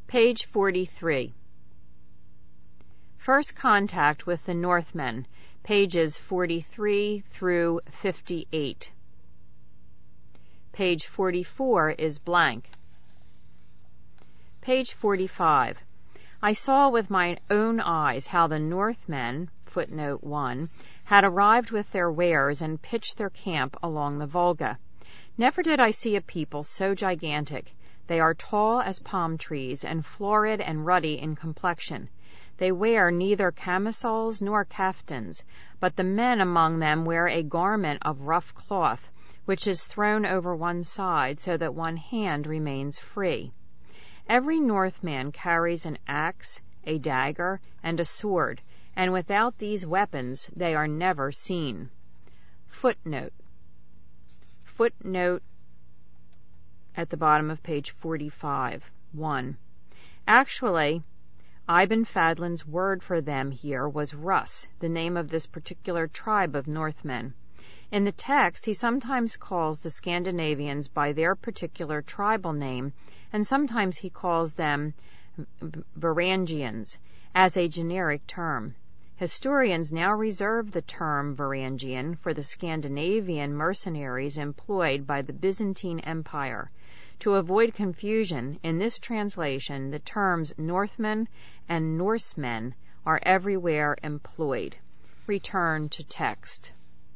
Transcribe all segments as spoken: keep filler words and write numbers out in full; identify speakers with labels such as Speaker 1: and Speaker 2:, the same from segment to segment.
Speaker 1: Page forty-three. First contact with the Northmen, pages forty-three through fifty-eight. Page forty-four is blank. Page forty-five. I saw with my own eyes how the Northmen, footnote one, had arrived with their wares and pitched their camp along the Volga. Never did I see a people so gigantic. They are tall as palm trees and florid and ruddy in complexion. They wear neither camisoles nor kaftans, but the men among them wear a garment of rough cloth, which is thrown over one side so that one hand remains free. Every Northman carries an axe, a dagger, and a sword, and without these weapons they are never seen. Footnote. Footnote at the bottom of page forty-five. one. Actually, Ibn Fadlan's word for them here was Russ, the name of this particular tribe of Northmen. In the text, he sometimes calls the Scandinavians by their particular tribal name, and sometimes he calls them Varangians as a generic term. Historians now reserve the term Varangian for the Scandinavian mercenaries employed by the Byzantine Empire. To avoid confusion, in this translation, the terms Northmen and Norsemen are everywhere employed. Return to text.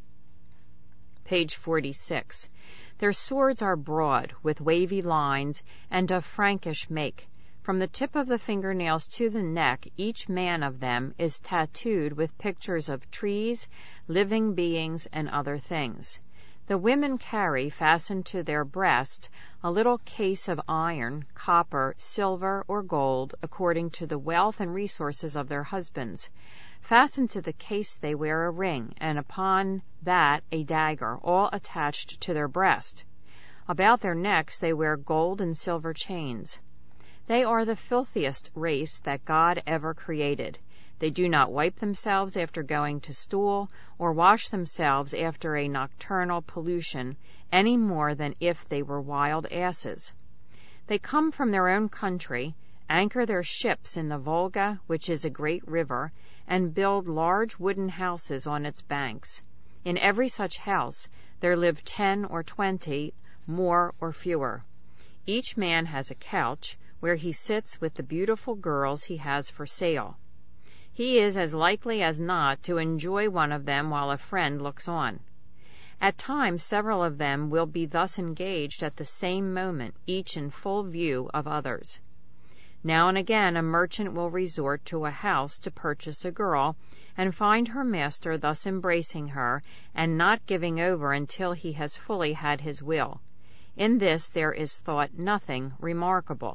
Speaker 1: Page forty-six. Their swords are broad, with wavy lines, and of Frankish make. From the tip of the fingernails to the neck, each man of them is tattooed with pictures of trees, living beings, and other things. The women carry, fastened to their breast, a little case of iron, copper, silver, or gold, according to the wealth and resources of their husbands. Fastened to the case they wear a ring, and upon that a dagger, all attached to their breast. About their necks they wear gold and silver chains. They are the filthiest race that God ever created. They do not wipe themselves after going to stool, or wash themselves after a nocturnal pollution, any more than if they were wild asses. They come from their own country, anchor their ships in the Volga, which is a great river, and build large wooden houses on its banks. In every such house there live ten or twenty, more or fewer. Each man has a couch, where he sits with the beautiful girls he has for sale. He is as likely as not to enjoy one of them while a friend looks on. At times several of them will be thus engaged at the same moment, each in full view of others. Now and again a merchant will resort to a house to purchase a girl, and find her master thus embracing her, and not giving over until he has fully had his will. In this there is thought nothing remarkable.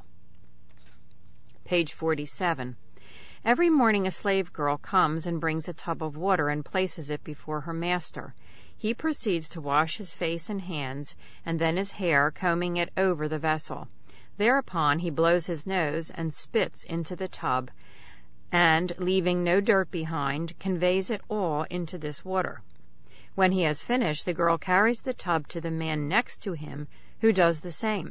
Speaker 1: Page forty-seven. Every morning a slave girl comes and brings a tub of water and places it before her master. He proceeds to wash his face and hands, and then his hair, combing it over the vessel. Thereupon he blows his nose and spits into the tub, and, leaving no dirt behind, conveys it all into this water. When he has finished, the girl carries the tub to the man next to him, who does the same.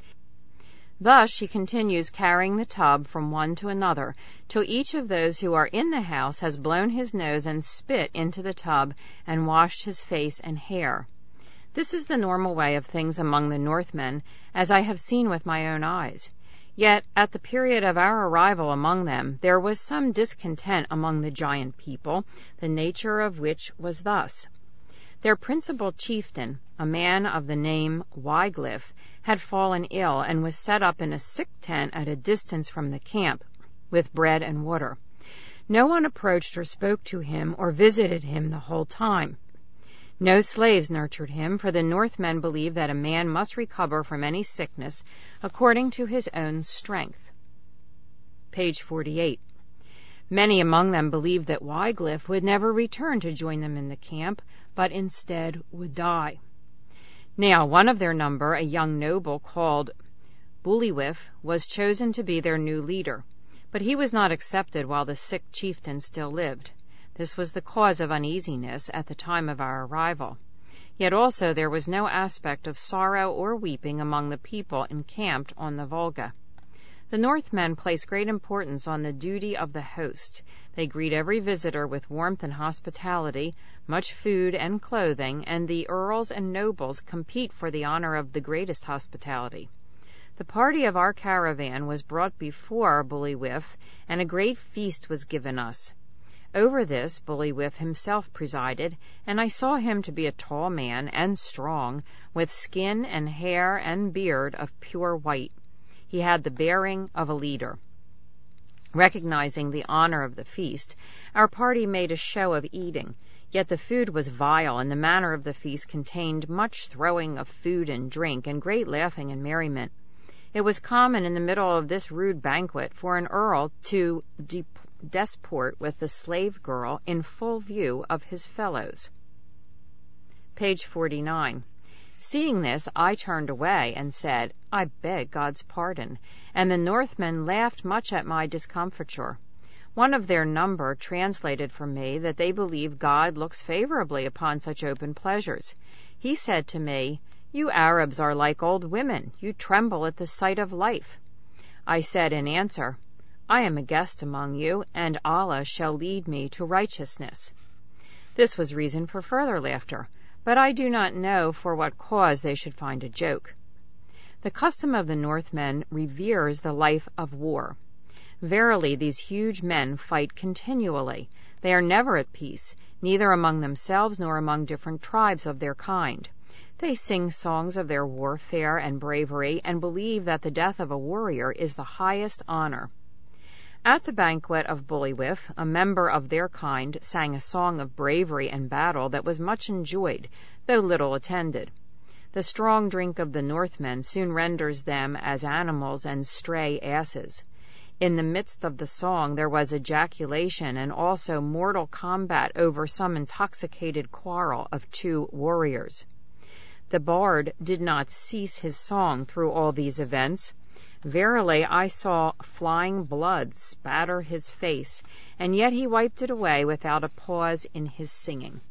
Speaker 1: Thus she continues carrying the tub from one to another, till each of those who are in the house has blown his nose and spit into the tub and washed his face and hair. This is the normal way of things among the Northmen, as I have seen with my own eyes. Yet, at the period of our arrival among them, there was some discontent among the giant people, the nature of which was thus. Their principal chieftain, a man of the name Wiglaf, had fallen ill and was set up in a sick tent at a distance from the camp, with bread and water. No one approached or spoke to him or visited him the whole time. No slaves nurtured him, for the Northmen believed that a man must recover from any sickness according to his own strength. Page forty-eight. Many among them believed that Wiglaf would never return to join them in the camp, but instead would die. Now one of their number, a young noble called Buliwif, was chosen to be their new leader, but he was not accepted while the sick chieftain still lived. This was the cause of uneasiness at the time of our arrival. Yet also there was no aspect of sorrow or weeping among the people encamped on the Volga. The Northmen place great importance on the duty of the host. They greet every visitor with warmth and hospitality, much food and clothing, and the earls and nobles compete for the honor of the greatest hospitality. The party of our caravan was brought before Bullywhif, and a great feast was given us. Over this Bullywhif himself presided, and I saw him to be a tall man and strong, with skin and hair and beard of pure white. He had the bearing of a leader. Recognizing the honor of the feast, our party made a show of eating, yet the food was vile, and the manner of the feast contained much throwing of food and drink, and great laughing and merriment. It was common in the middle of this rude banquet for an earl to de- disport with the slave girl in full view of his fellows. Page forty-nine. Seeing this, I turned away and said, I beg God's pardon, and the Northmen laughed much at my discomfiture. One of their number translated for me that they believe God looks favorably upon such open pleasures. He said to me, You Arabs are like old women, you tremble at the sight of life. I said in answer, I am a guest among you, and Allah shall lead me to righteousness. This was reason for further laughter, but I do not know for what cause they should find a joke. The custom of the Northmen reveres the life of war. Verily, these huge men fight continually. They are never at peace, neither among themselves nor among different tribes of their kind. They sing songs of their warfare and bravery, and believe that the death of a warrior is the highest honor. At the banquet of Bullywhif, a member of their kind sang a song of bravery and battle that was much enjoyed, though little attended. The strong drink of the Northmen soon renders them as animals and stray asses. In the midst of the song there was ejaculation and also mortal combat over some intoxicated quarrel of two warriors. The bard did not cease his song through all these events. Verily, I saw flying blood spatter his face, and yet he wiped it away without a pause in his singing.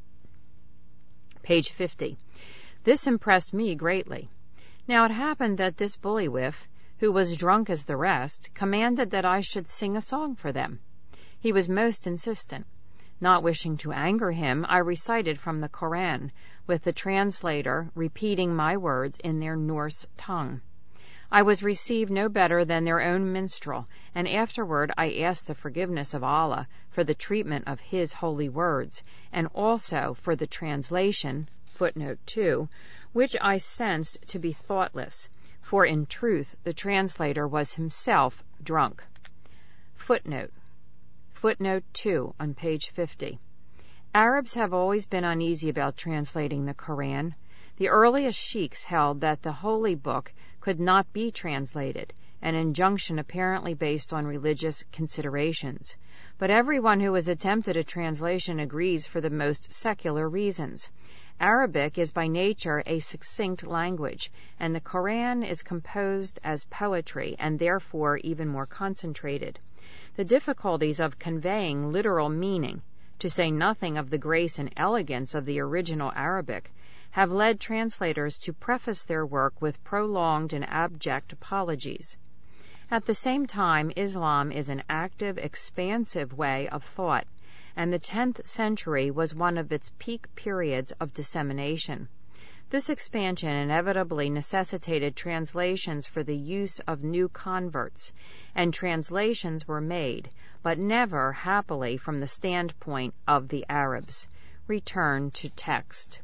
Speaker 1: Page fifty. This impressed me greatly. Now it happened that this Bullywhif, who was drunk as the rest, commanded that I should sing a song for them. He was most insistent. Not wishing to anger him, I recited from the Koran, with the translator repeating my words in their Norse tongue. I was received no better than their own minstrel, and afterward I asked the forgiveness of Allah for the treatment of his holy words, and also for the translation, footnote two, which I sensed to be thoughtless, for in truth the translator was himself drunk. Footnote. Footnote two on page fifty. Arabs have always been uneasy about translating the Koran. The earliest sheiks held that the holy book could not be translated, an injunction apparently based on religious considerations. But everyone who has attempted a translation agrees for the most secular reasons. Arabic is by nature a succinct language, and the Koran is composed as poetry and therefore even more concentrated. The difficulties of conveying literal meaning, to say nothing of the grace and elegance of the original Arabic, have led translators to preface their work with prolonged and abject apologies. At the same time, Islam is an active, expansive way of thought, and the tenth century was one of its peak periods of dissemination. This expansion inevitably necessitated translations for the use of new converts, and translations were made, but never, happily, from the standpoint of the Arabs. Return to text.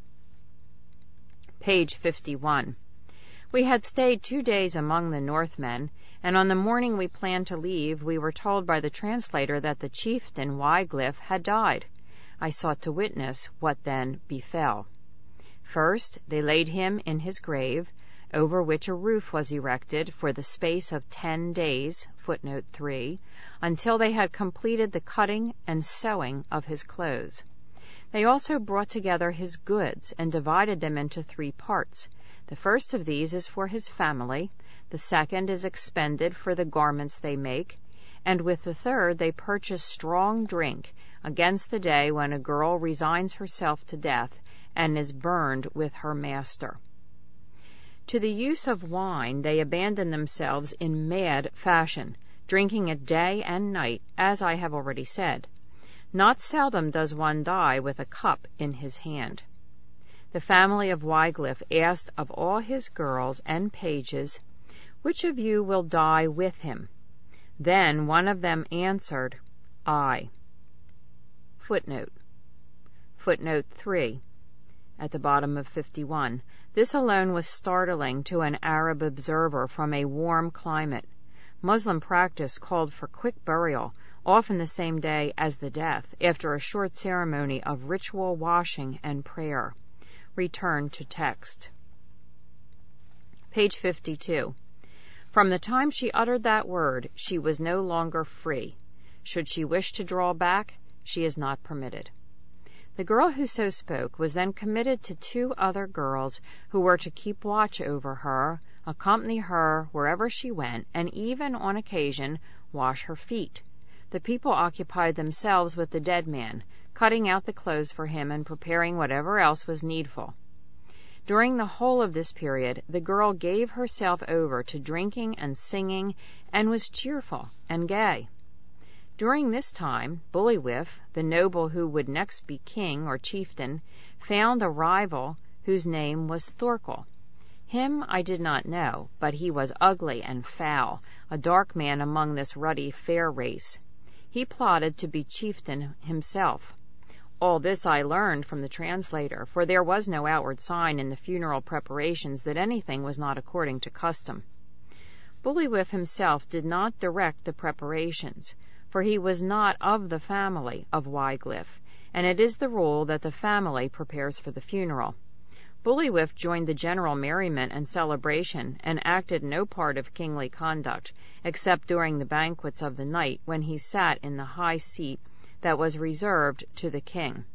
Speaker 1: Page fifty-one. We had stayed two days among the Northmen, and on the morning we planned to leave, we were told by the translator that the chieftain Wiglaf had died. I sought to witness what then befell. First, they laid him in his grave, over which a roof was erected for the space of ten days, footnote three, until they had completed the cutting and sewing of his clothes. They also brought together his goods and divided them into three parts. The first of these is for his family, the second is expended for the garments they make, and with the third they purchase strong drink against the day when a girl resigns herself to death and is burned with her master. To the use of wine they abandon themselves in mad fashion, drinking it day and night, as I have already said. Not seldom does one die with a cup in his hand. The family of Wiglaf asked of all his girls and pages, "Which of you will die with him?" Then one of them answered, "I." Footnote. Footnote three. At the bottom of fifty-one. This alone was startling to an Arab observer from a warm climate. Muslim practice called for quick burial, often the same day as the death, after a short ceremony of ritual washing and prayer. Return to text. Page fifty-two. From the time she uttered that word, she was no longer free. Should she wish to draw back, she is not permitted. The girl who so spoke was then committed to two other girls who were to keep watch over her, accompany her wherever she went, and even, on occasion, wash her feet. The people occupied themselves with the dead man, cutting out the clothes for him and preparing whatever else was needful. During the whole of this period, the girl gave herself over to drinking and singing, and was cheerful and gay. During this time, Bullywif, the noble who would next be king or chieftain, found a rival whose name was Thorkel. Him I did not know, but he was ugly and foul, a dark man among this ruddy fair race. He plotted to be chieftain himself. All this I learned from the translator, for there was no outward sign in the funeral preparations that anything was not according to custom. Bullywif himself did not direct the preparations, for he was not of the family of Wiglaf, and it is the rule that the family prepares for the funeral. Bullywif joined the general merriment and celebration, and acted no part of kingly conduct, except during the banquets of the night, when he sat in the high seat that was reserved to the king.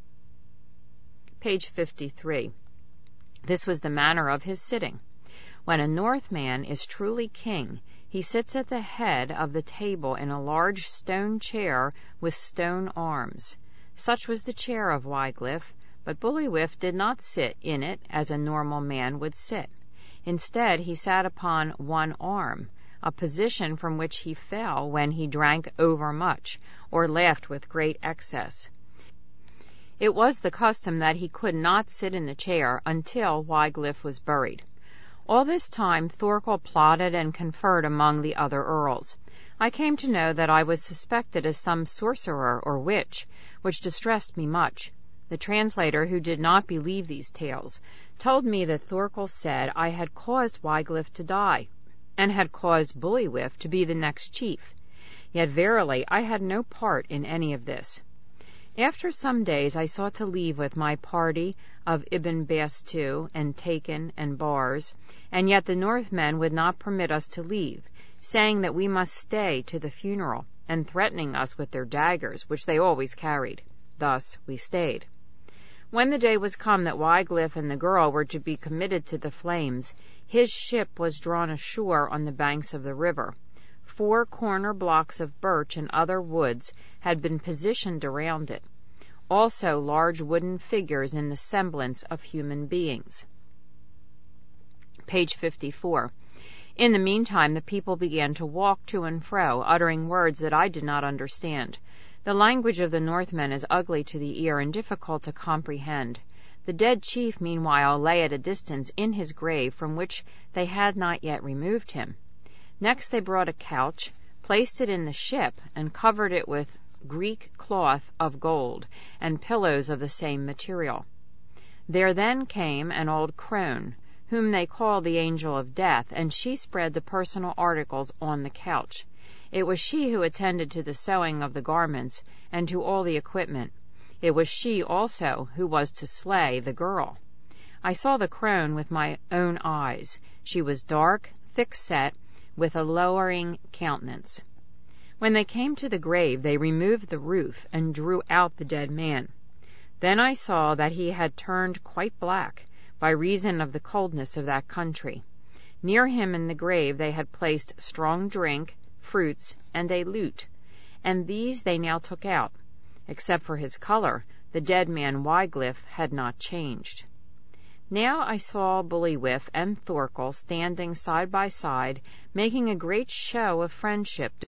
Speaker 1: Page fifty-three. This was the manner of his sitting. When a Northman is truly king, he sits at the head of the table in a large stone chair with stone arms. Such was the chair of Wiglaf, but Bullywif did not sit in it as a normal man would sit. Instead, he sat upon one arm, a position from which he fell when he drank overmuch or laughed with great excess. It was the custom that he could not sit in the chair until Wiglaf was buried. All this time Thorkel plotted and conferred among the other earls. I came to know that I was suspected as some sorcerer or witch, which distressed me much. The translator, who did not believe these tales, told me that Thorkel said I had caused Wiglaf to die, and had caused Bullywif to be the next chief. Yet verily I had no part in any of this. After some days I sought to leave with my party of Ibn Bastu and Taken and Bars, and yet the Northmen would not permit us to leave, saying that we must stay to the funeral, and threatening us with their daggers, which they always carried. Thus we stayed. When the day was come that Wiglaf and the girl were to be committed to the flames, his ship was drawn ashore on the banks of the river. Four corner blocks of birch and other woods had been positioned around it, also large wooden figures in the semblance of human beings. Page fifty-four. In the meantime, the people began to walk to and fro, uttering words that I did not understand. The language of the Northmen is ugly to the ear and difficult to comprehend. The dead chief, meanwhile, lay at a distance in his grave, from which they had not yet removed him. Next they brought a couch, placed it in the ship, and covered it with Greek cloth of gold, and pillows of the same material. There then came an old crone, whom they call the Angel of Death, and she spread the personal articles on the couch. It was she who attended to the sewing of the garments, and to all the equipment. It was she also who was to slay the girl. I saw the crone with my own eyes. She was dark, thick-set, with a lowering countenance. When they came to the grave, they removed the roof and drew out the dead man. Then I saw that he had turned quite black, by reason of the coldness of that country. Near him in the grave they had placed strong drink, fruits, and a lute, and these they now took out. Except for his color, the dead man Wiglaf had not changed. Now I saw Bullywhip and Thorkel standing side by side, making a great show of friendship,